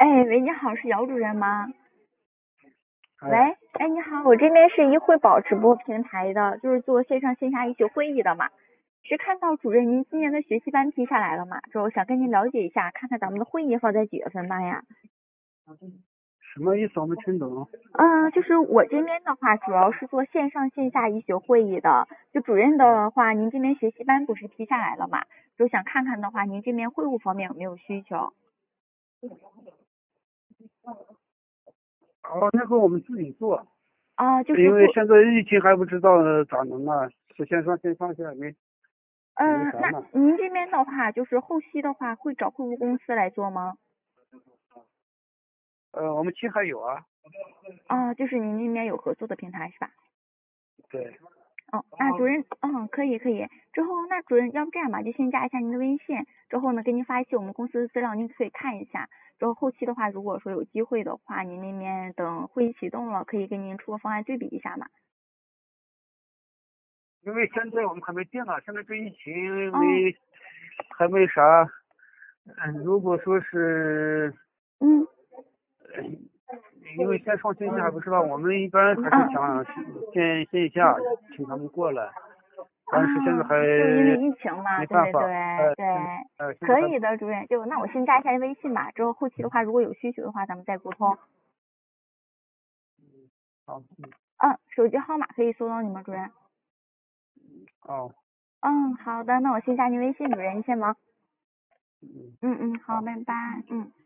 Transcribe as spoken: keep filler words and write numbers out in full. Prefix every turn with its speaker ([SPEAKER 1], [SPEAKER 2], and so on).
[SPEAKER 1] 哎，喂，你好，是姚主任吗？
[SPEAKER 2] 哎，
[SPEAKER 1] 喂，哎，你好，我这边是一汇宝直播平台的，就是做线上线下一起会议的嘛。是看到主任您今年的学习班批下来了嘛？之后想跟您了解一下，看看咱们的会议放在几月份办呀？
[SPEAKER 2] 什么意思？我没听懂。
[SPEAKER 1] 嗯，就是我这边的话，主要是做线上线下一学会议的。就主任的话，您这边学习班不是批下来了嘛？就想看看的话，您这边会务方面有没有需求？
[SPEAKER 2] 哦，那个我们自己做，
[SPEAKER 1] 啊，就是
[SPEAKER 2] 因为
[SPEAKER 1] 做，
[SPEAKER 2] 现在疫情还不知道呃咋弄啊，是线上线上现在没那个
[SPEAKER 1] 嗯，那
[SPEAKER 2] 啥嘛。
[SPEAKER 1] 您这边的话，就是后期的话，会找会务公司来做吗？
[SPEAKER 2] 呃，我们青海有啊。
[SPEAKER 1] 啊，就是您那边有合作的平台是吧？
[SPEAKER 2] 对。
[SPEAKER 1] 哦，那主任，嗯，可以可以。之后那主任，要不这样吧，就先加一下您的微信，之后呢，给您发一些我们公司的资料，您可以看一下。之后后期的话，如果说有机会的话，您那边等会议启动了，可以给您出个方案对比一下嘛。
[SPEAKER 2] 因为现在我们还没定啊，现在这疫情
[SPEAKER 1] 哦，
[SPEAKER 2] 没还没啥。嗯，如果说是，
[SPEAKER 1] 嗯
[SPEAKER 2] 呃因为线上线下还不知道，我们一般还是
[SPEAKER 1] 嗯
[SPEAKER 2] 想线线下请他们过来，但是现在
[SPEAKER 1] 啊，
[SPEAKER 2] 还
[SPEAKER 1] 就因为疫情嘛，
[SPEAKER 2] 没办法。
[SPEAKER 1] 对对
[SPEAKER 2] 呃，
[SPEAKER 1] 对，
[SPEAKER 2] 现呃现在还
[SPEAKER 1] 可以的，主任。就那我先加一下微信吧，之后后期的话，如果有需求的话，咱们再沟通。
[SPEAKER 2] 好。嗯。
[SPEAKER 1] 嗯，手机号码可以搜到你吗，主任？
[SPEAKER 2] 哦。
[SPEAKER 1] 嗯，好的，那我先加您微信，主任，您先忙。
[SPEAKER 2] 嗯。
[SPEAKER 1] 嗯嗯，好，
[SPEAKER 2] 好。
[SPEAKER 1] 拜拜，嗯。